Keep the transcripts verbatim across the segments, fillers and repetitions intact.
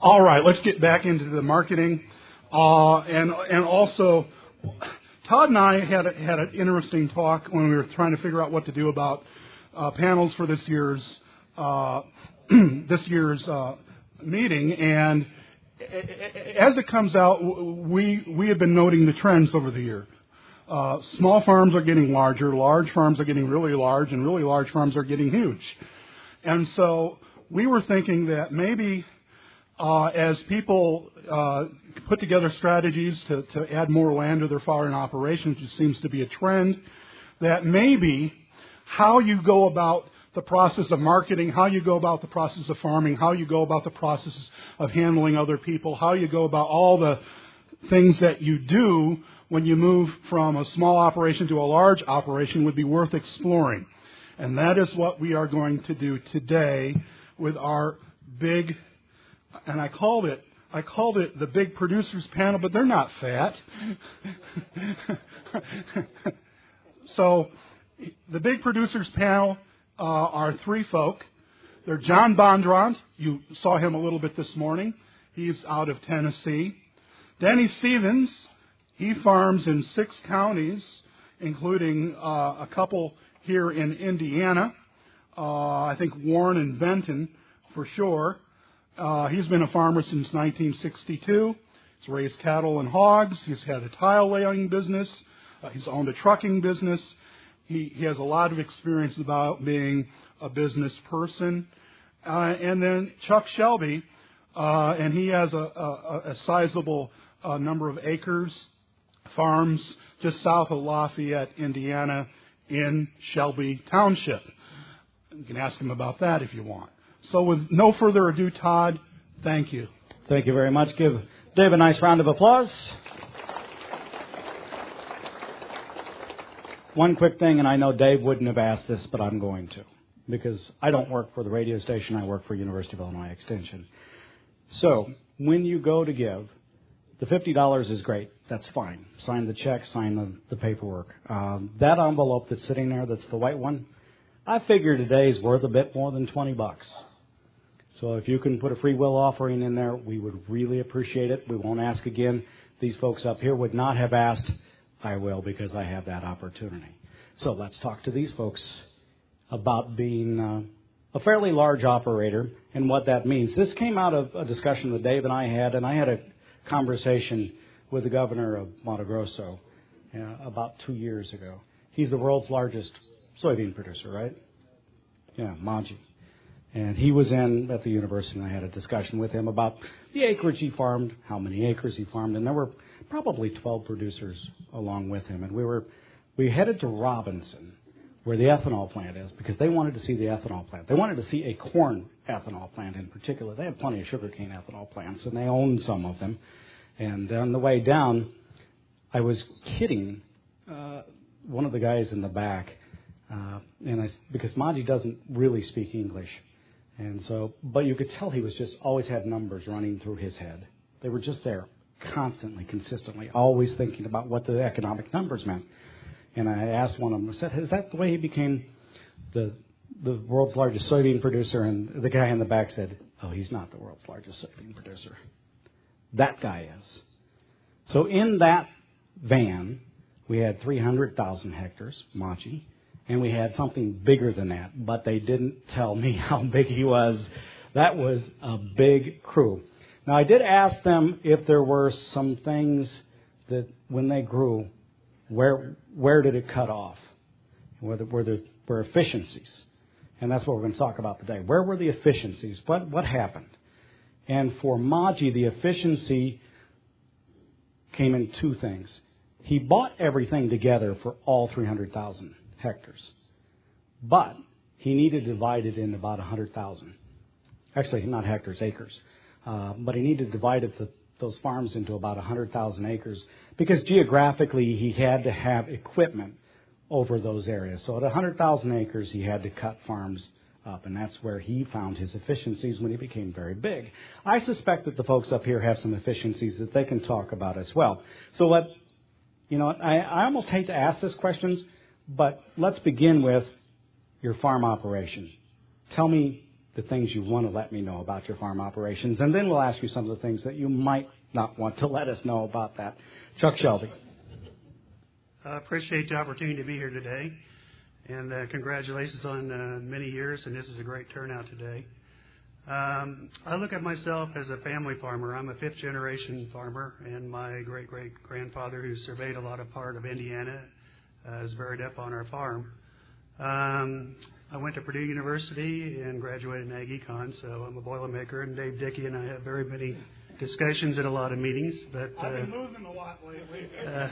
All right, let's get back into the marketing. Uh, and and also, Todd and I had a, had an interesting talk when we were trying to figure out what to do about uh, panels for this year's uh, this year's uh, meeting. And as it comes out, we we have been noting the trends over the year. Uh, small farms are getting larger, large farms are getting really large, and really large farms are getting huge. And so we were thinking that maybe uh, as people uh, put together strategies to, to add more land to their farm operations, which seems to be a trend, that maybe how you go about the process of marketing, how you go about the process of farming, how you go about the process of handling other people, how you go about all the things that you do when you move from a small operation to a large operation would be worth exploring. And that is what we are going to do today with our big, and I called it, I called it the Big Producers Panel, but they're not fat. So the Big Producers Panel uh, are three folk. They're John Bondurant. You saw him a little bit this morning. He's out of Tennessee. Danny Stevens. He farms in six counties, including uh, a couple here in Indiana. Uh, I think Warren and Benton for sure. Uh, he's been a farmer since nineteen sixty-two. He's raised cattle and hogs. He's had a tile laying business. Uh, he's owned a trucking business. He, he has a lot of experience about being a business person. Uh, and then Chuck Shelby, uh, and he has a, a, a sizable uh, number of acres. Farms just south of Lafayette, Indiana, in Shelby Township. You can ask him about that if you want. So with no further ado, Todd, thank you. Thank you very much. Give Dave a nice round of applause. One quick thing, and I know Dave wouldn't have asked this, but I'm going to, because I don't work for the radio station. I work for University of Illinois Extension. So when you go to give, the fifty dollars is great. That's fine. Sign the check, sign the, the paperwork. Um, that envelope that's sitting there, that's the white one, I figure today's worth a bit more than twenty bucks. So if you can put a free will offering in there, we would really appreciate it. We won't ask again. These folks up here would not have asked. I will, because I have that opportunity. So let's talk to these folks about being uh, a fairly large operator and what that means. This came out of a discussion that Dave and I had, and I had a conversation with the governor of Mato Grosso uh, about two years ago. He's the world's largest soybean producer, right? Yeah, Maggi. And he was in at the university, and I had a discussion with him about the acreage he farmed, how many acres he farmed, and there were probably twelve producers along with him. And we were we headed to Robinson, where the ethanol plant is, because they wanted to see the ethanol plant. They wanted to see a corn ethanol plant in particular. They have plenty of sugarcane ethanol plants, and they own some of them. And on the way down, I was kidding uh, one of the guys in the back, uh, and I, because Maggi doesn't really speak English. And so, but you could tell he was just always had numbers running through his head. They were just there, constantly, consistently, always thinking about what the economic numbers meant. And I asked one of them, I said, is that the way he became the the world's largest soybean producer? And the guy in the back said, oh, he's not the world's largest soybean producer. That guy is. So in that van, we had three hundred thousand hectares, Maggi, and we had something bigger than that, but they didn't tell me how big he was. That was a big crew. Now, I did ask them if there were some things that when they grew, where where did it cut off? Were there, were there were efficiencies? And that's what we're going to talk about today. Where were the efficiencies? What what happened? And for Maggi, the efficiency came in two things. He bought everything together for all three hundred thousand hectares, but he needed to divide it into about one hundred thousand. Actually, not hectares, acres. Uh, but he needed to divide it, the, those farms into about one hundred thousand acres, because geographically he had to have equipment over those areas. So at one hundred thousand acres, he had to cut farms up, and that's where he found his efficiencies when he became very big. I suspect that the folks up here have some efficiencies that they can talk about as well. So let, you know, I, I almost hate to ask this questions, but let's begin with your farm operation. Tell me the things you want to let me know about your farm operations, and then we'll ask you some of the things that you might not want to let us know about that. Chuck Shelby. I appreciate the opportunity to be here today, and uh, congratulations on uh, many years, and this is a great turnout today. Um, I look at myself as a family farmer. I'm a fifth-generation farmer, and my great-great-grandfather, who surveyed a lot of part of Indiana, uh, is buried up on our farm. Um, I went to Purdue University and graduated in Ag Econ, so I'm a Boilermaker, and Dave Dickey and I have very many discussions at a lot of meetings. But uh, I've been moving a lot lately. uh,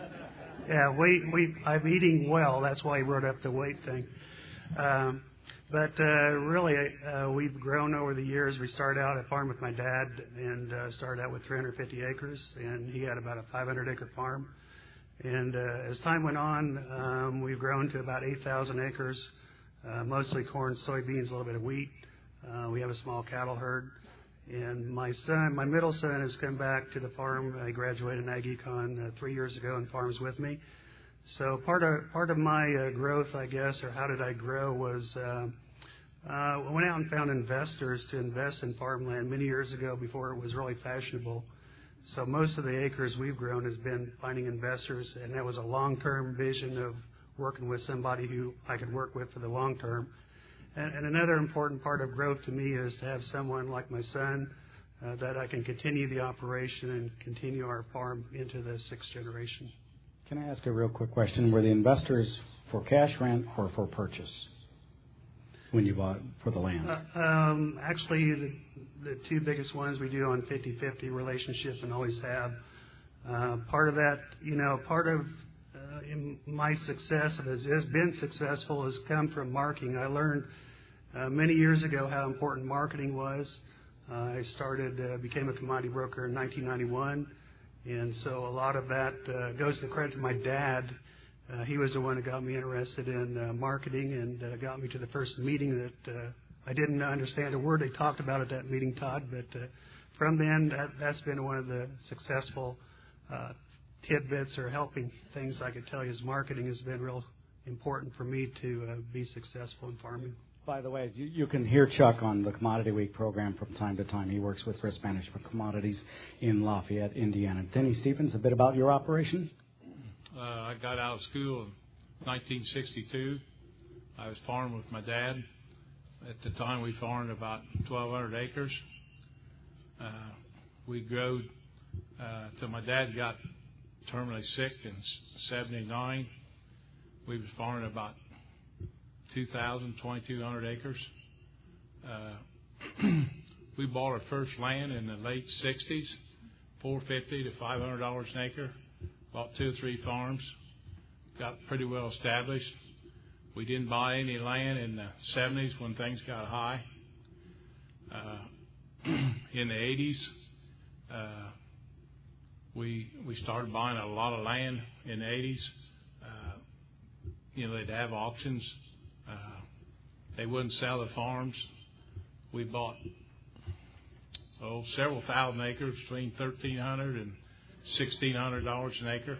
yeah, we, we, I'm eating well. That's why he brought up the weight thing. Um, But uh, really, uh, we've grown over the years. We started out, I farmed with my dad and uh, started out with three hundred fifty acres, and he had about a five hundred acre farm. And uh, as time went on, um, we've grown to about eight thousand acres, uh, mostly corn, soybeans, a little bit of wheat. Uh, we have a small cattle herd. And my son, my middle son, has come back to the farm. I graduated in Ag Econ uh, three years ago and farms with me. So part of part of my uh, growth, I guess, or how did I grow, was uh, uh, I went out and found investors to invest in farmland many years ago before it was really fashionable. So most of the acres we've grown has been finding investors, and that was a long-term vision of working with somebody who I could work with for the long term. And, and another important part of growth to me is to have someone like my son uh, that I can continue the operation and continue our farm into the sixth generation. Can I ask a real quick question? Were the investors for cash rent or for purchase when you bought for the land? Uh, um, actually, the, the two biggest ones we do on fifty-fifty relationship and always have. Uh, part of that, you know, part of uh, in my success, that has, has been successful, has come from marketing. I learned uh, many years ago how important marketing was. Uh, I started, uh, became a commodity broker in nineteen ninety-one. And so a lot of that uh, goes to credit to my dad. Uh, he was the one that got me interested in uh, marketing and uh, got me to the first meeting that uh, I didn't understand a word they talked about at that meeting, Todd. But uh, from then, that, that's been one of the successful uh, tidbits or helping things I could tell you is marketing has been real important for me to uh, be successful in farming. By the way, you, you can hear Chuck on the Commodity Week program from time to time. He works with Risk Management Commodities in Lafayette, Indiana. Denny Stevens, a bit about your operation? Uh, I got out of school in nineteen sixty-two. I was farming with my dad. At the time, we farmed about twelve hundred acres. Uh, we grew uh, till my dad got terminally sick in seventy-nine. We was farming about two thousand, twenty-two hundred acres. Uh, we bought our first land in the late sixties, four hundred fifty to five hundred dollars an acre. Bought two or three farms, got pretty well established. We didn't buy any land in the seventies when things got high. Uh, in the eighties, uh, we we started buying a lot of land in the eighties. Uh, you know, they'd have auctions. Uh, they wouldn't sell the farms. We bought oh several thousand acres, between thirteen hundred and sixteen hundred dollars an acre.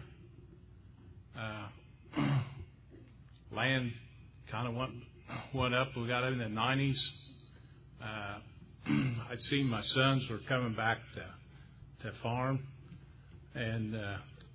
Uh, land kind of went went up. We got in the nineties. Uh, I'd seen my sons were coming back to to farm, and uh,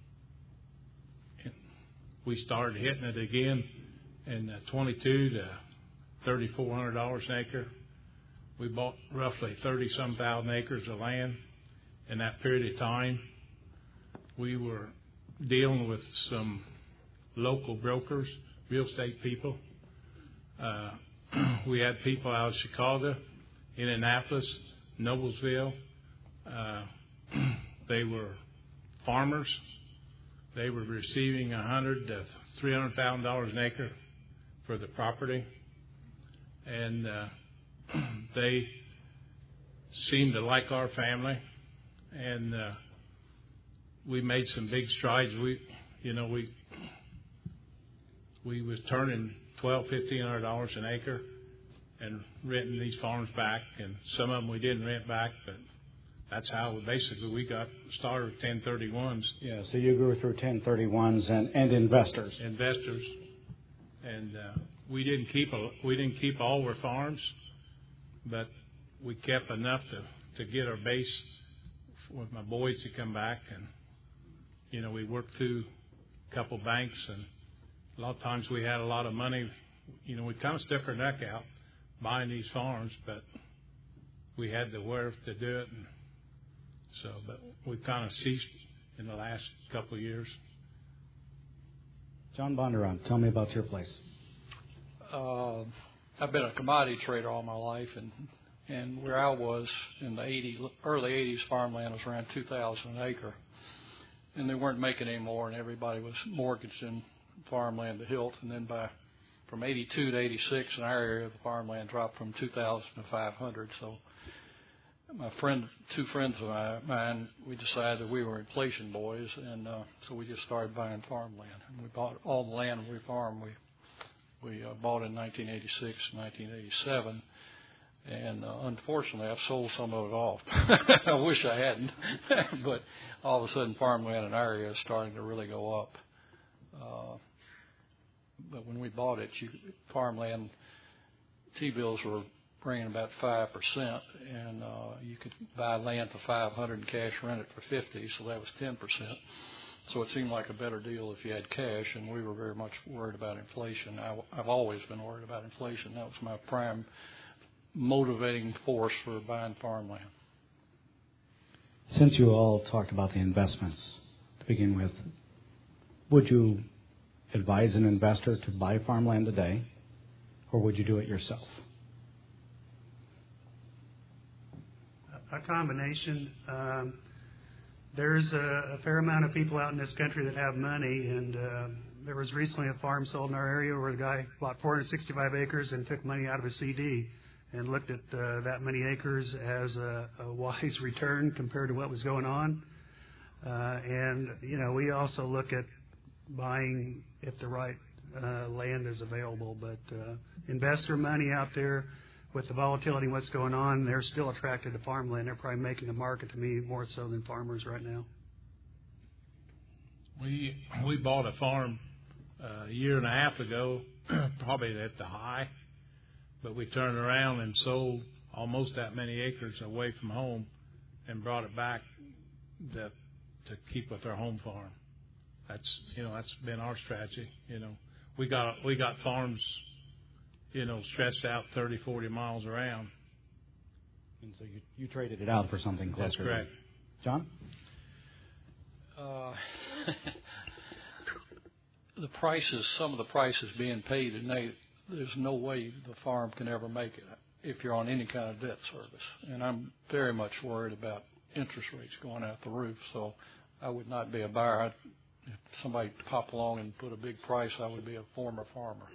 we started hitting it again in twenty-two to thirty-four hundred dollars an acre. We bought roughly thirty some thousand acres of land in that period of time. We were dealing with some local brokers, real estate people. Uh, we had people out of Chicago, Indianapolis, Noblesville. Uh, they were farmers. They were receiving a hundred to three hundred thousand dollars an acre for the property, and uh, they seemed to like our family, and uh, we made some big strides. We, you know, we we was turning twelve, fifteen hundred dollars an acre, and renting these farms back. And some of them we didn't rent back, but that's how basically we got started with ten thirty-ones. Yeah. So you grew through ten thirty-ones and, and investors. Investors, and uh, we didn't keep a, we didn't keep all our farms. but we kept enough to, to get our base with my boys to come back. And, you know, we worked through a couple banks, and a lot of times we had a lot of money. You know, we kind of stuck our neck out buying these farms, but we had the wherewith to do it. And so, but we kind of ceased in the last couple of years. John Bondurant, tell me about your place. Uh, I've been a commodity trader all my life, and and where I was in the eighties, early eighties, farmland was around two thousand an acre, and they weren't making any more, and everybody was mortgaging farmland to hilt. And then by from eighty-two to eighty-six, in our area, the farmland dropped from two thousand to five hundred. So my friend, two friends of mine, we decided that we were inflation boys, and uh, so we just started buying farmland. And we bought all the land we farmed. We we uh, bought in nineteen eighty-six, nineteen eighty-seven, and uh, unfortunately, I've sold some of it off. I wish I hadn't, but all of a sudden, farmland in our area is starting to really go up. Uh, but when we bought it, you, farmland T-bills were bringing about five percent, and uh, you could buy land for five hundred and cash rent it for fifty, so that was ten percent. So it seemed like a better deal if you had cash, and we were very much worried about inflation. I, I've always been worried about inflation. That was my prime motivating force for buying farmland. Since you all talked about the investments to begin with, would you advise an investor to buy farmland today, or would you do it yourself? A combination. Um, there's a, a fair amount of people out in this country that have money, and uh, there was recently a farm sold in our area where the guy bought four hundred sixty-five acres and took money out of his C D and looked at uh, that many acres as a, a wise return compared to what was going on. Uh, and, you know, we also look at buying if the right uh, land is available. But uh, investor money out there, with the volatility and what's going on, they're still attracted to farmland. They're probably making the market to me more so than farmers right now. We we bought a farm uh, a year and a half ago, probably at the high, but we turned around and sold almost that many acres away from home and brought it back to, to keep with our home farm. That's you know that's been our strategy. You know, we got we got farms, you know, stretched out thirty, forty miles around. And so you, you traded it out for something closer. That's correct. John? Uh, the prices, some of the prices being paid today, there's no way the farm can ever make it if you're on any kind of debt service. And I'm very much worried about interest rates going out the roof, so I would not be a buyer. I'd, if somebody popped along and put a big price, I would be a former farmer.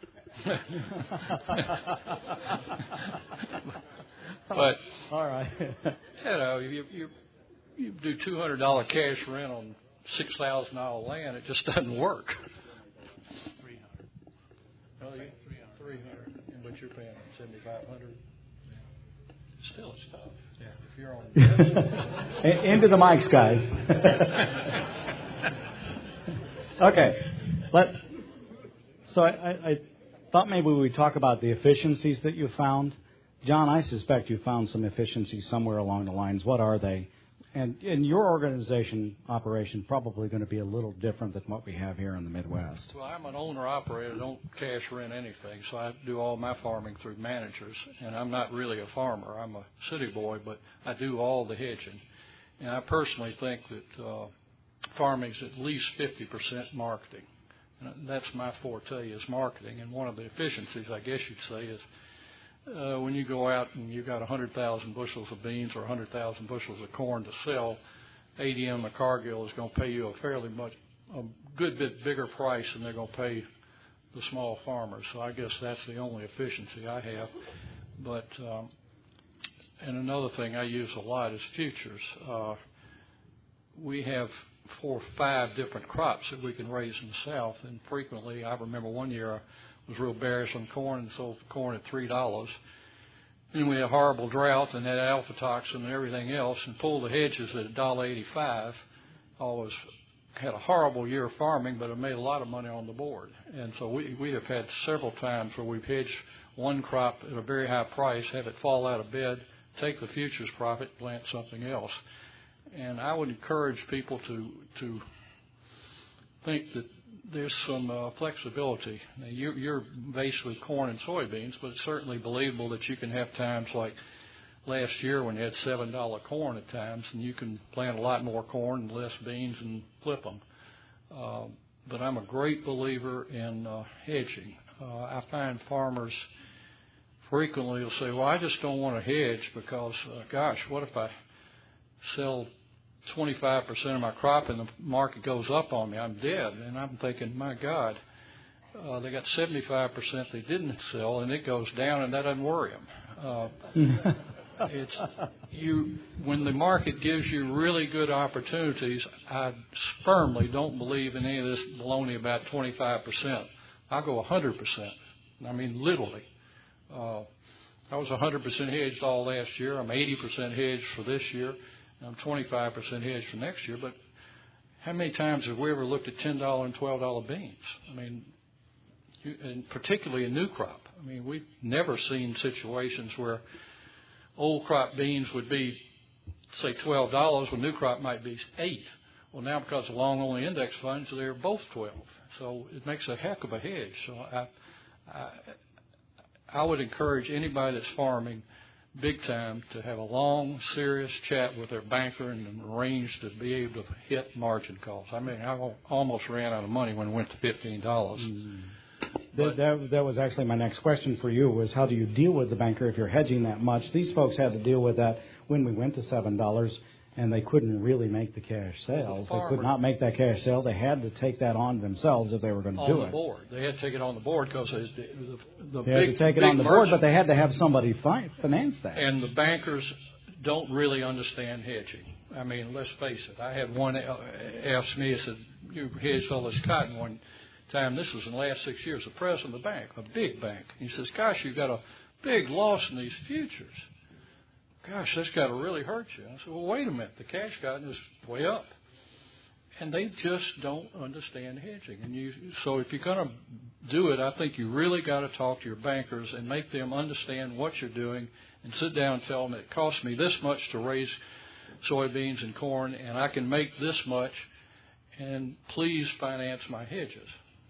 But all right, you know, you you you do two hundred dollar cash rent on six thousand dollar land, it just doesn't work. Three hundred. Well, you three hundred, but you're paying seventy five hundred. Still, it's tough. Yeah, if you're on into the mics, guys. Okay, let. So I. I, I thought maybe we talk about the efficiencies that you found. John, I suspect you found some efficiencies somewhere along the lines. What are they? And in your organization operation, probably going to be a little different than what we have here in the Midwest. Well, I'm an owner-operator. I don't cash rent anything, so I do all my farming through managers. And I'm not really a farmer. I'm a city boy, but I do all the hedging. And I personally think that uh, farming is at least fifty percent marketing. And that's my forte is marketing. And one of the efficiencies, I guess you'd say, is uh, when you go out and you've got one hundred thousand bushels of beans or one hundred thousand bushels of corn to sell, A D M or Cargill is going to pay you a fairly much, a good bit bigger price than they're going to pay the small farmers. So I guess that's the only efficiency I have. But um, and another thing I use a lot is futures. Uh, we have four or five different crops that we can raise in the South, and frequently, I remember one year I was real bearish on corn and sold corn at three dollars. Then we had a horrible drought and had aflatoxin and everything else, and pulled the hedges at one dollar eighty-five. Always had a horrible year of farming, but I made a lot of money on the board. And so we we have had several times where we've hedged one crop at a very high price, have it fall out of bed, take the futures profit, plant something else. And I would encourage people to to think that there's some uh, flexibility. Now, you're, you're basically corn and soybeans, but it's certainly believable that you can have times like last year when you had seven dollar corn at times, and you can plant a lot more corn and less beans and flip them. Uh, but I'm a great believer in uh, hedging. Uh, I find farmers frequently will say, well, I just don't want to hedge because, uh, gosh, what if I sell twenty-five percent of my crop and the market goes up on me? I'm dead. And I'm thinking, my God, uh, they got seventy-five percent they didn't sell, and it goes down, and that doesn't worry them. Uh, it's you when the market gives you really good opportunities. I firmly don't believe in any of this baloney about twenty-five percent. I'll go one hundred percent. I mean, literally. Uh, I was one hundred percent hedged all last year. I'm eighty percent hedged for this year. I'm twenty-five percent hedged for next year. But how many times have we ever looked at ten dollar and twelve dollar beans? I mean, you, and particularly a new crop. I mean, we've never seen situations where old crop beans would be, say, twelve dollars, when new crop might be eight. Well, now because of long-only index funds, they're both twelve. So it makes a heck of a hedge. So I, I, I would encourage anybody that's farming big time to have a long, serious chat with their banker and arrange to be able to hit margin calls. I mean, I almost ran out of money when it went to fifteen dollars. Mm. That, that, that was actually my next question for you, was how do you deal with the banker if you're hedging that much? These folks had to deal with that when we went to seven dollars, and they couldn't really make the cash sales. The they could not make that cash sale. They had to take that on themselves if they were going to do it. On the board. They had to take it on the board because the, the they big had to take it on the board, but they had to have somebody fi- finance that. And the bankers don't really understand hedging. I mean, let's face it. I had one ask me, I said, you hedged all this cotton one time. This was in the last six years. The president of the bank, a big bank. He says, gosh, you've got a big loss in these futures. Gosh, that's got to really hurt you. I said, well, wait a minute. The cash cotton is way up. And they just don't understand hedging. And you, so if you're going to do it, I think you really got to talk to your bankers and make them understand what you're doing and sit down and tell them it costs me this much to raise soybeans and corn, and I can make this much, and please finance my hedges.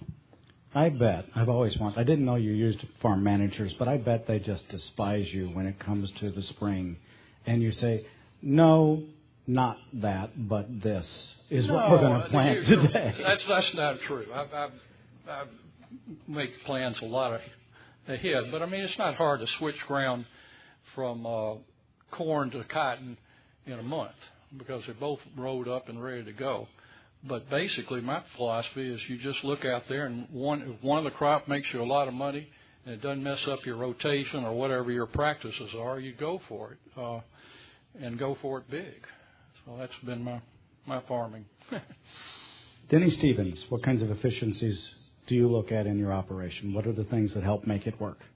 I bet, I've always wanted, I didn't know you used farm managers, but I bet they just despise you when it comes to the spring. And you say, no, not that, but this is no, what we're going to plant today. That's that's not true. I, I, I make plans a lot ahead, but I mean, it's not hard to switch ground from uh, corn to cotton in a month because they're both rolled up and ready to go. But basically, my philosophy is you just look out there, and one, if one of the crop makes you a lot of money and it doesn't mess up your rotation or whatever your practices are, you go for it, uh, and go for it big. So that's been my, my farming. Denny Stevens, what kinds of efficiencies do you look at in your operation? What are the things that help make it work?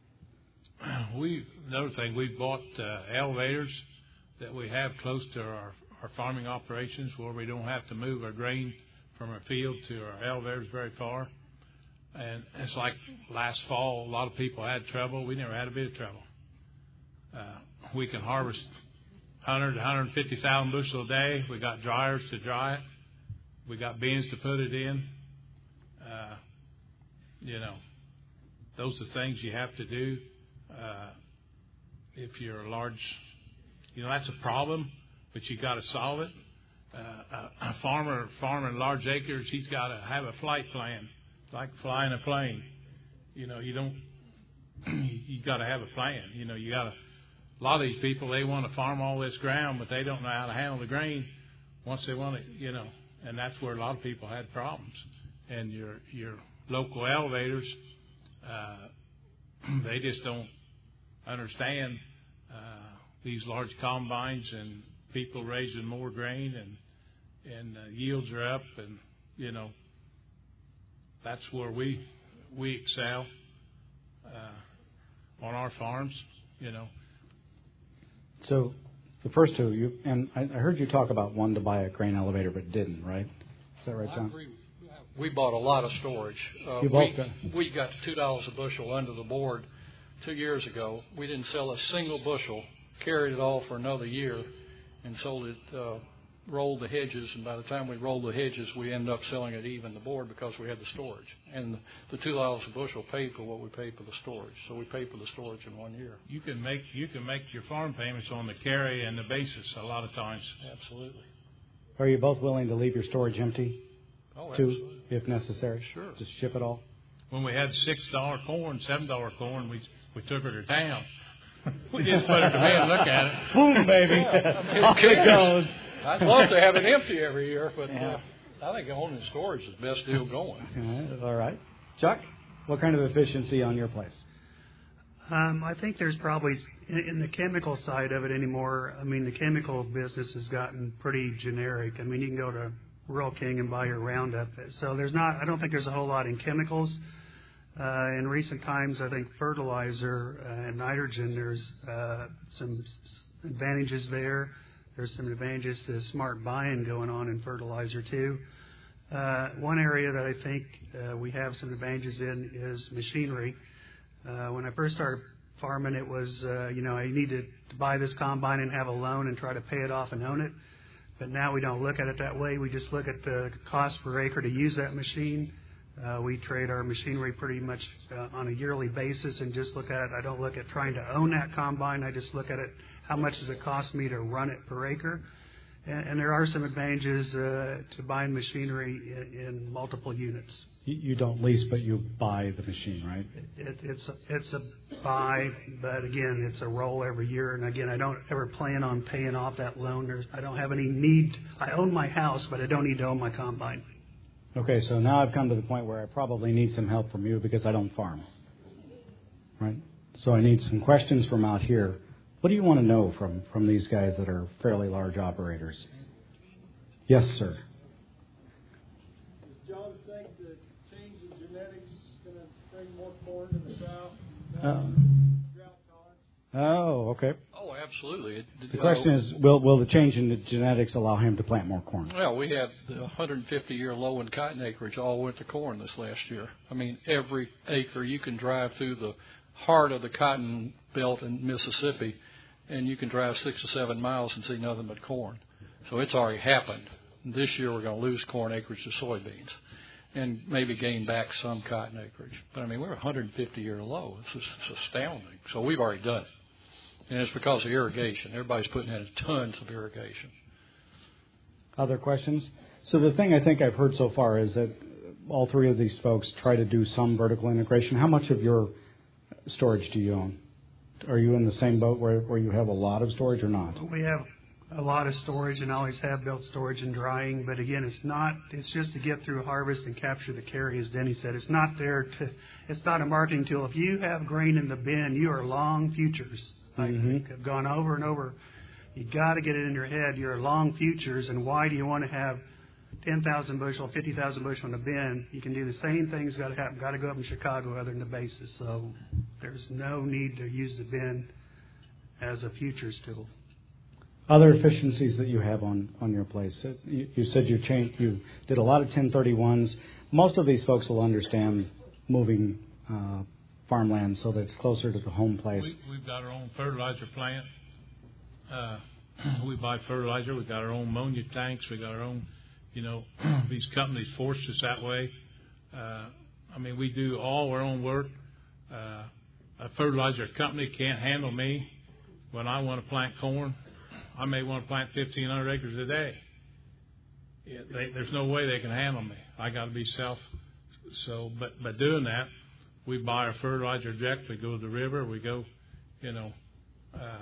We another thing, we bought uh, elevators that we have close to our our farming operations where we don't have to move our grain from our field to our elevators very far. And it's like last fall, a lot of people had trouble. We never had a bit of trouble. Uh, we can harvest one hundred to one hundred fifty thousand bushel a day. We got dryers to dry it. We got bins to put it in. Uh, you know, those are things you have to do. Uh, if you're a large, you know, that's a problem. But you got to solve it. Uh, a farmer farming large acres, he's got to have a flight plan, like flying a plane. You know, you don't. You got to have a plan. You know, you got to. A lot of these people, they want to farm all this ground, but they don't know how to handle the grain once they want it. You know, and that's where a lot of people had problems. And your your local elevators, uh, they just don't understand uh, these large combines and people raising more grain, and and uh, yields are up, and you know that's where we we excel uh, on our farms. You know. So the first two, you and I, I heard you talk about one to buy a grain elevator, but didn't, right? Is that right, John? We bought a lot of storage. Uh, you bought we, we got two dollars a bushel under the board two years ago, we didn't sell a single bushel, carried it all for another year, and sold it, uh, rolled the hedges, and by the time we rolled the hedges, we ended up selling it even the board because we had the storage. And the two dollars a bushel paid for what we paid for the storage. So we paid for the storage in one year. You can make you can make your farm payments on the carry and the basis a lot of times. Absolutely. Are you both willing to leave your storage empty, Oh, too, absolutely. if necessary? Sure. Just ship it all? When we had six dollar corn, seven dollar corn, we we took her to town. We just put her to bed and look at it. Boom, baby. Yeah, I mean, Off it goes. I'd love to have it empty every year, but Yeah. uh, I think owning storage is the best deal going. All right. Chuck, what kind of efficiency on your place? Um, I think there's probably, in, in the chemical side of it anymore, I mean, the chemical business has gotten pretty generic. I mean, you can go to Rural King and buy your Roundup. So there's not, I don't think there's a whole lot in chemicals. Uh, in recent times, I think fertilizer uh, and nitrogen, there's uh, some advantages there. There's some advantages to smart buying going on in fertilizer, too. Uh, one area that I think uh, we have some advantages in is machinery. Uh, when I first started farming, it was, uh, you know, I needed to buy this combine and have a loan and try to pay it off and own it. But now we don't look at it that way. We just look at the cost per acre to use that machine. Uh, we trade our machinery pretty much uh, on a yearly basis and just look at it. I don't look at trying to own that combine. I just look at it, how much does it cost me to run it per acre? And, and there are some advantages uh, to buying machinery in, in multiple units. You don't lease, but you buy the machine, right? It, it's, a, it's a buy, but again, it's a roll every year. And again, I don't ever plan on paying off that loan. There's, I don't have any need. I own my house, but I don't need to own my combine. Okay, so now I've come to the point where I probably need some help from you because I don't farm, right? So I need some questions from out here. What do you want to know from, from these guys that are fairly large operators? Yes, sir. Does John think that change in genetics is going to bring more corn to the south? Uh, Drought tolerance? oh, okay. Oh, absolutely. It, The question uh, is, will will the change in the genetics allow him to plant more corn? Well, we had the one hundred fifty year low in cotton acreage all went to corn this last year. I mean, every acre you can drive through the heart of the cotton belt in Mississippi, and you can drive six or seven miles and see nothing but corn. So it's already happened. This year we're going to lose corn acreage to soybeans and maybe gain back some cotton acreage. But, I mean, we're one hundred fifty year low. It's, just, it's astounding. So we've already done it. And it's because of irrigation. Everybody's putting in tons of irrigation. Other questions? So the thing I think I've heard so far is that all three of these folks try to do some vertical integration. How much of your storage do you own? Are you in the same boat where, where you have a lot of storage or not? We have a lot of storage and always have built storage and drying, but again, it's not, it's just to get through harvest and capture the carry, as Denny said. It's not there to, it's not a marketing tool. If you have grain in the bin, you are long futures. I think I've gone over and over. You got to get it in your head. You're long futures, and why do you want to have ten thousand bushel, fifty thousand bushel in the bin? You can do the same things. Got to happen. Got to go up in Chicago other than the basis. So there's no need to use the bin as a futures tool. Other efficiencies that you have on, on your place. You, you said you changed, you did a lot of ten thirty-ones. Most of these folks will understand moving uh, farmland so that it's closer to the home place. We, we've got our own fertilizer plant. Uh, we buy fertilizer. We've got our own ammonia tanks. We got our own, you know, these companies forced us that way. Uh, I mean, we do all our own work. Uh, a fertilizer company can't handle me when I want to plant corn. I may want to plant fifteen hundred acres a day. Yeah, they, there's no way they can handle me. I got to be self. So, but by doing that, we buy our fertilizer direct. We go to the river. We go, you know. Uh,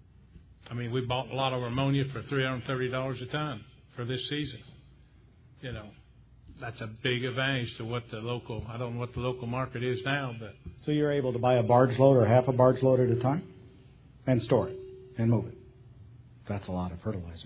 I mean, we bought a lot of ammonia for three hundred thirty dollars a ton for this season. You know, that's a big advantage to what the local. I don't know what the local market is now, but So you're able to buy a barge load or half a barge load at a time and store it and move it. That's a lot of fertilizer.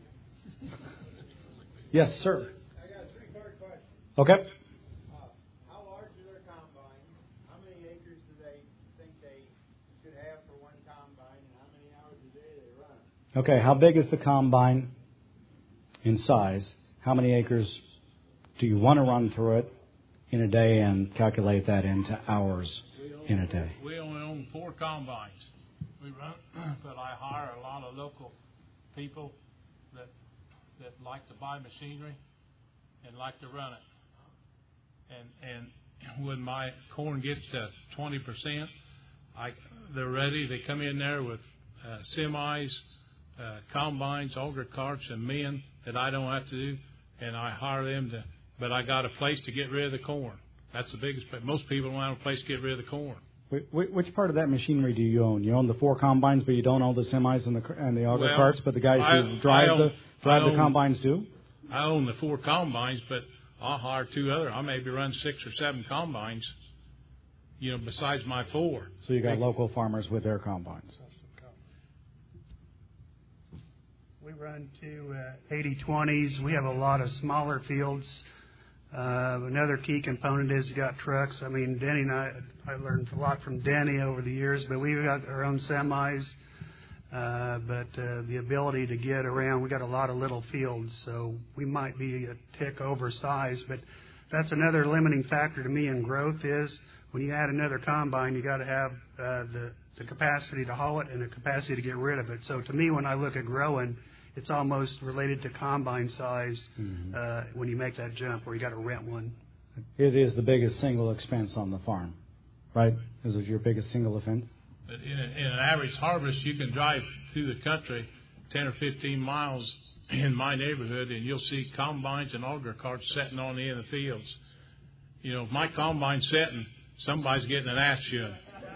Yes, sir. I got a three-part question. Okay. Uh, how large is their combine? How many acres do they think they should have for one combine? And how many hours a day they run? Okay, how big is the combine in size? How many acres do you want to run through it in a day and calculate that into hours in a day? We only own four combines. We run, but I hire a lot of local people that that like to buy machinery and like to run it. And and when my corn gets to twenty percent, I they're ready. They come in there with uh, semis, uh, combines, auger carts, and men that I don't have to do, and I hire them to. But I got a place to get rid of the corn. That's the biggest. Most people don't have a place to get rid of the corn. Which part of that machinery do you own? You own the four combines, but you don't own the semis and the and the auger well, carts. But the guys I, who drive own, the drive own, the combines do. I own the four combines, but I'll hire two other. I maybe run six or seven combines. You know, besides my four. So you got they, local farmers with their combines. We run two uh, eighty twenties. We have a lot of smaller fields. Uh, another key component is you got trucks. I mean, Denny and I, I learned a lot from Denny over the years, but we've got our own semis. Uh, but uh, the ability to get around, we got a lot of little fields, so we might be a tick oversized. But that's another limiting factor to me in growth is when you add another combine, you got to have uh, the the capacity to haul it and the capacity to get rid of it. So to me, when I look at growing, it's almost related to combine size mm-hmm. uh, when you make that jump where you got to rent one. It is the biggest single expense on the farm, right? Is it your biggest single expense? But in, a, in an average harvest, you can drive through the country ten or fifteen miles in my neighborhood, and you'll see combines and auger carts sitting on the end of the fields. You know, if my combine's sitting, somebody's getting an ass shoved.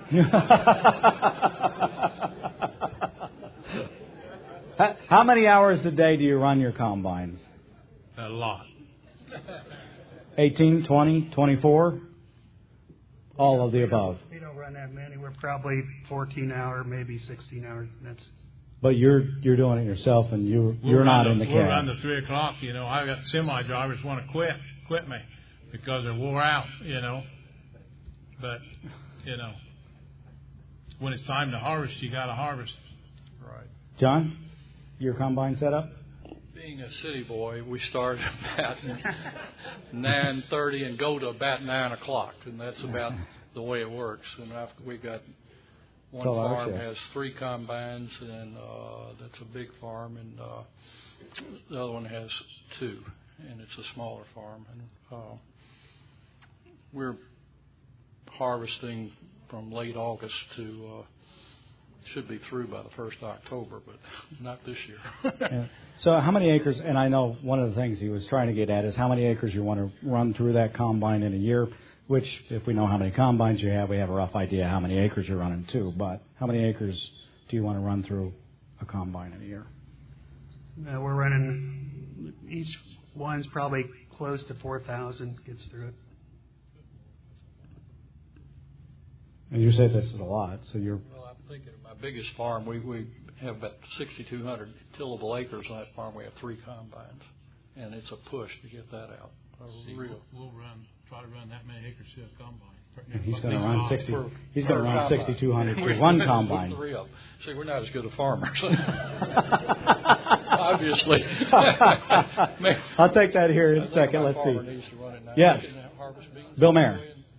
How many hours a day do you run your combines? A lot. eighteen, twenty, twenty-four? All of the above. We don't run that many. We're probably fourteen hour, maybe sixteen hours. That's. But you're you're doing it yourself, and you you're we'll not the, in the cab. We're around the three o'clock. You know, I got semi drivers want to quit quit me because they're wore out. You know, but you know, when it's time to harvest, you got to harvest. Right. John, your combine set up? Being a city boy, we start about nine thirty and go to about nine o'clock, and that's about the way it works. And I've, we got one farm has three combines, and uh, that's a big farm, and uh, the other one has two, and it's a smaller farm. And uh, we're harvesting from late August to. Uh, Should be through by the first of October, but not this year. Yeah. So how many acres, and I know one of the things he was trying to get at is how many acres you want to run through that combine in a year, which if we know how many combines you have, we have a rough idea how many acres you're running too. But how many acres do you want to run through a combine in a year? Uh, we're running, each one's probably close to four thousand gets through it. And you say this is a lot, so you're... Well, I'm thinking of my biggest farm. We, we have about sixty-two hundred tillable acres on that farm. We have three combines, and it's a push to get that out. See, real. We'll, we'll run, try to run that many acres to a combine. And he's going to run sixty. He's going to run sixty-two hundred for one combine. Three of them. See, we're not as good as farmers, obviously. I'll take that here in a second. Let's see. Yes, Bill Mayer.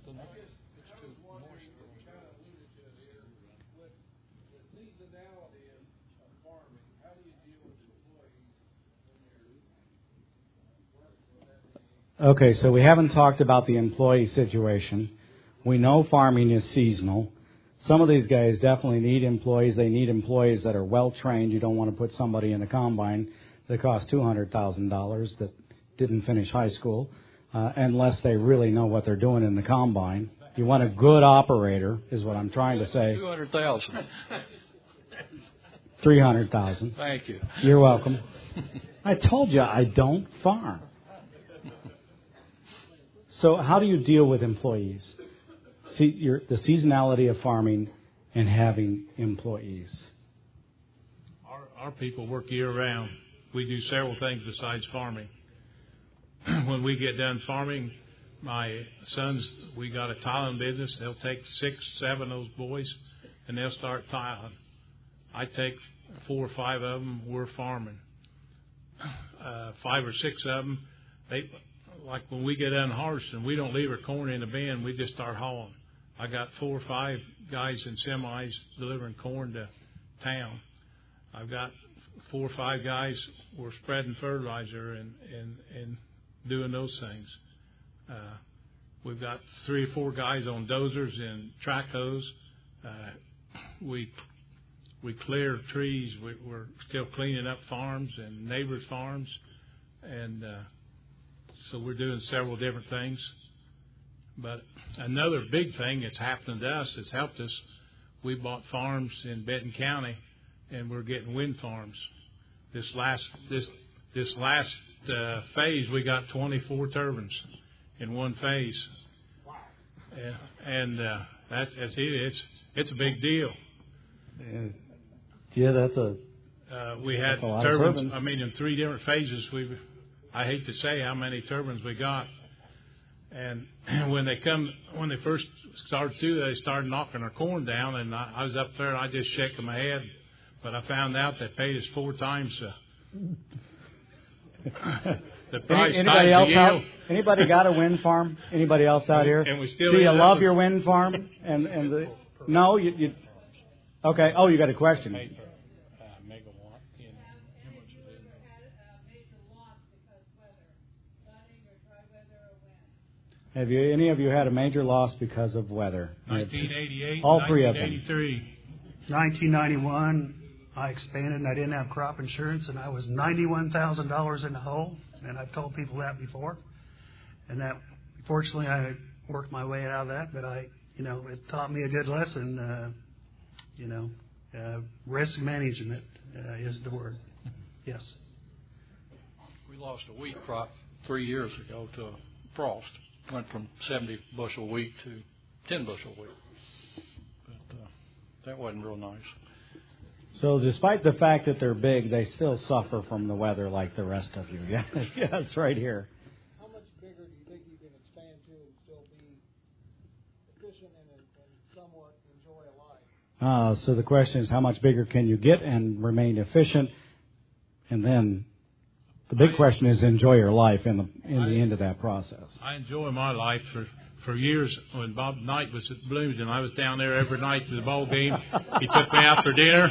Okay, so we haven't talked about the employee situation. We know farming is seasonal. Some of these guys definitely need employees. They need employees that are well-trained. You don't want to put somebody in a combine that costs two hundred thousand dollars that didn't finish high school uh, unless they really know what they're doing in the combine. You want a good operator is what I'm trying to say. two hundred thousand dollars. three hundred thousand dollars. Thank you. You're welcome. I told you I don't farm. So how do you deal with employees? See, your, the seasonality of farming and having employees. Our, our people work year-round. We do several things besides farming. When we get done farming, my sons, we got a tiling business. They'll take six, seven of those boys, and they'll start tiling. I take four or five of them. We're farming. Uh, five or six of them, they... Like when we get done harvesting, we don't leave our corn in the bin. We just start hauling. I got four or five guys in semis delivering corn to town. I've got four or five guys who are spreading fertilizer and, and, and doing those things. Uh, we've got three or four guys on dozers and track hoes. Uh, we we clear trees. We, we're still cleaning up farms and neighbors' farms, and uh, so we're doing several different things. But another big thing that's happened to us that's helped us, we bought farms in Benton County, and we're getting wind farms. This last this this last uh, phase, we got twenty-four turbines in one phase, and, and uh, that's, that's it. It's it's a big deal. Yeah, that's a. Uh, we had a lot turbines. of turbines. I mean, in three different phases. We, I hate to say how many turbines we got. And when they come, when they first started through, they started knocking our corn down, and I, I was up there and I just shaking my head. But I found out they paid us four times uh, the price. Any, anybody times else the out? yield. Anybody got a wind farm? Anybody else out here? And we still Do you ended up love with- your wind farm? And and the no, you, you okay? Oh, you got a question. Paid for, uh, megawatt, you know. Have you any of you had a major loss because of weather? nineteen eighty-eight, All three of them. nineteen eighty-three. nineteen ninety-one, I expanded and I didn't have crop insurance, and I was ninety-one thousand dollars in the hole. And I've told people that before. And that, fortunately, I worked my way out of that. But I, you know, it taught me a good lesson. Uh, you know, uh, risk management uh, is the word. Yes. We lost a wheat crop three years ago to frost. Went from seventy bushel wheat to ten bushel wheat. But uh, that wasn't real nice. So despite the fact that they're big, they still suffer from the weather like the rest of you. Yeah, yeah, it's right here. How much bigger do you think you can expand to and still be efficient and, and somewhat enjoy a life? Uh, so the question is, how much bigger can you get and remain efficient? And then the big question is, enjoy your life in the in the end of that process. I enjoy my life for, for years. When Bob Knight was at Bloomington, I was down there every night for the ball game. He took me out for dinner.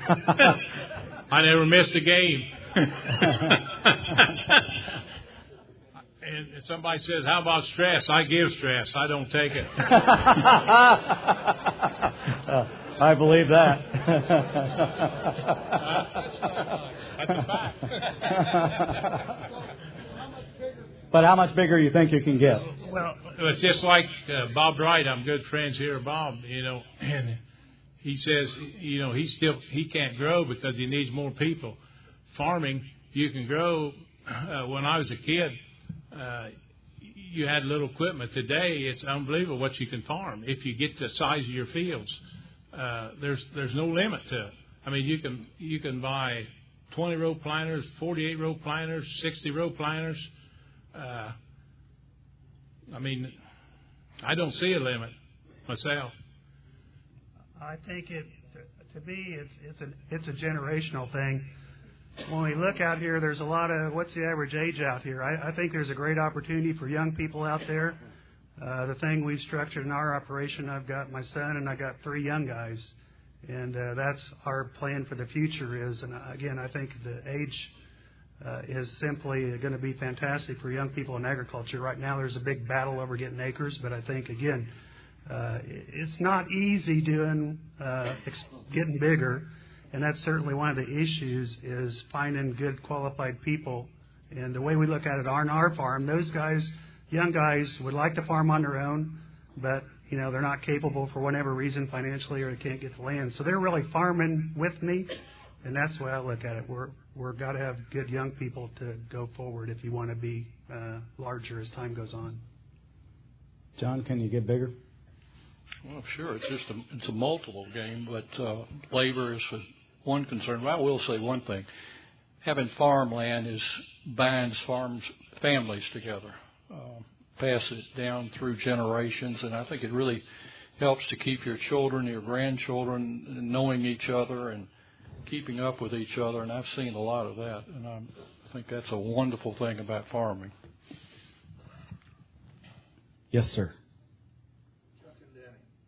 I never missed a game. And somebody says, "How about stress?" I give stress. I don't take it. uh, I believe that. That's a fact. But how much bigger you think you can get? Well, it's just like uh, Bob Wright. I'm good friends here, Bob. You know, and he says, you know, he still he can't grow because he needs more people. Farming, you can grow. Uh, when I was a kid, uh, you had little equipment. Today, it's unbelievable what you can farm if you get the size of your fields. Uh, there's there's no limit to it. I mean, you can you can buy twenty row planters, forty-eight row planters, sixty row planters. Uh, I mean, I don't see a limit myself. I think it, to me, it's it's a it's a generational thing. When we look out here, there's a lot of, what's the average age out here? I, I think there's a great opportunity for young people out there. Uh, the thing we've structured in our operation, I've got my son and I got three young guys, and uh, that's our plan for the future. Is, and again, I think the age uh, is simply going to be fantastic for young people in agriculture. Right now, there's a big battle over getting acres, but I think again, uh, it's not easy doing uh, ex- getting bigger. And that's certainly one of the issues, is finding good qualified people. And the way we look at it on our farm, those guys, young guys, would like to farm on their own, but, you know, they're not capable for whatever reason financially, or they can't get the land. So they're really farming with me, and that's the way I look at it. We're we're got to have good young people to go forward if you want to be uh, larger as time goes on. John, can you get bigger? Well, sure. It's just a it's a multiple game, but uh, labor is one concern. But I will say one thing: having farmland is binds farms families together, uh, passes it down through generations, and I think it really helps to keep your children, your grandchildren, knowing each other and keeping up with each other. And I've seen a lot of that, and I'm, I think that's a wonderful thing about farming. Yes, sir. Chuck and Denny.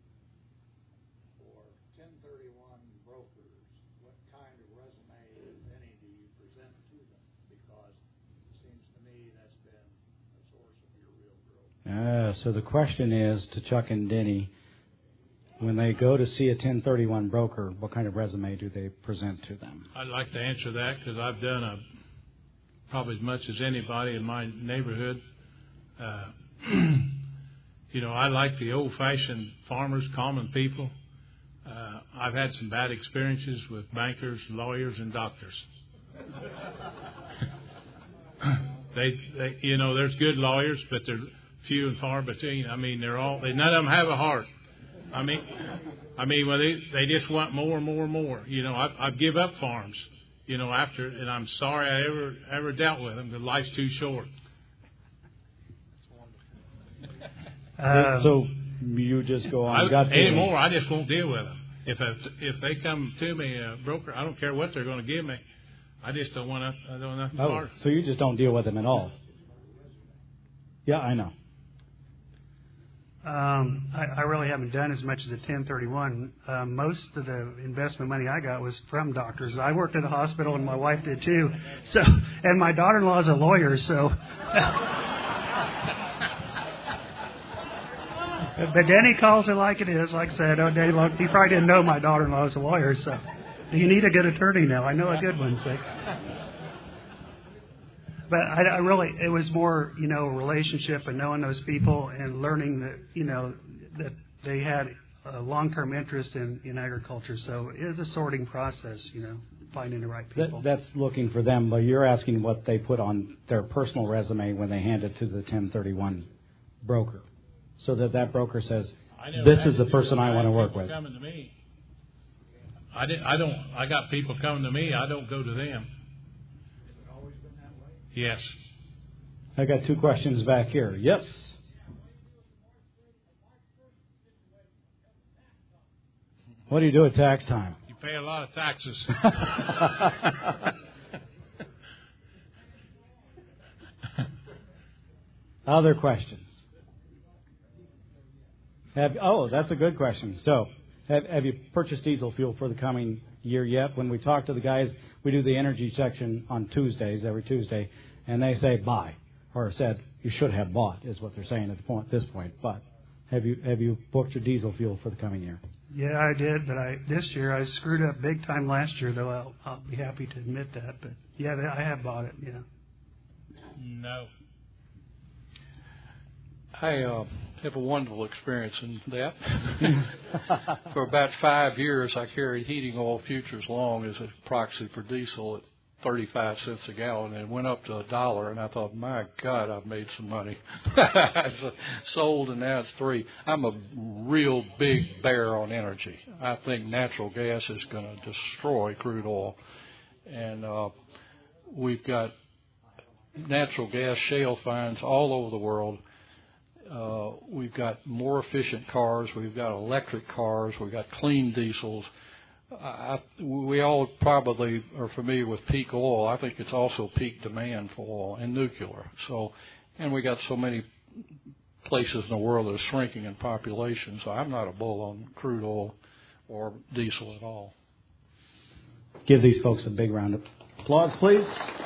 Uh, so the question is to Chuck and Denny, when they go to see a ten thirty-one broker, what kind of resume do they present to them? I'd like to answer that because I've done a, probably as much as anybody in my neighborhood. Uh, you know, I like the old-fashioned farmers, common people. Uh, I've had some bad experiences with bankers, lawyers, and doctors. they, they, you know, there's good lawyers, but they're few and far between. I mean, they're all, they, none of them have a heart. I mean, I mean, well, they, they just want more and more and more. You know, I've, I've give up farms, you know, after, and I'm sorry I ever, ever dealt with them because life's too short. Uh, so you just go on. I, gut anymore, I just won't deal with them. If I, if they come to me, a broker, I don't care what they're going to give me. I just don't want to. I don't want to. Oh, so you just don't deal with them at all? Yeah, I know. Um, I, I really haven't done as much as a ten thirty-one. Uh, most of the investment money I got was from doctors. I worked at a hospital, and my wife did too. So, and my daughter-in-law is a lawyer, so. But Denny calls it like it is. Like I said, oh, Denny, he probably didn't know my daughter-in-law is a lawyer. So, do you need a good attorney now? I know a good one. So. But I, I really, it was more, you know, relationship and knowing those people and learning that, you know, that they had a long-term interest in, in agriculture. So it is a sorting process, you know, finding the right people. That, that's looking for them, but you're asking what they put on their personal resume when they hand it to the ten thirty-one broker, so that that broker says, "This is the person I want to work with." Coming to me, I didn't. I don't. I got people coming to me. I don't go to them. Yes. I got two questions back here. Yes. What do you do at tax time? You pay a lot of taxes. Other questions? Have, oh, that's a good question. So, have, have you purchased diesel fuel for the coming year yet? When we talk to the guys, we do the energy section on Tuesdays, every Tuesday, and they say buy, or said you should have bought, is what they're saying at the point, this point. But have you have you booked your diesel fuel for the coming year? Yeah, I did, but I this year I screwed up big time last year, though I'll, I'll be happy to admit that. But yeah, I have bought it, yeah. No. I uh, have a wonderful experience in that. For about five years, I carried heating oil futures long as a proxy for diesel at thirty-five cents a gallon, and it went up to a dollar, and I thought, my God, I've made some money. I sold, and now it's three. I'm a real big bear on energy. I think natural gas is going to destroy crude oil, and uh, we've got natural gas shale finds all over the world. Uh, we've got more efficient cars. We've got electric cars. We've got clean diesels. I, we all probably are familiar with peak oil. I think it's also peak demand for oil and nuclear. So, and we got so many places in the world that are shrinking in population. So I'm not a bull on crude oil or diesel at all. Give these folks a big round of applause, please.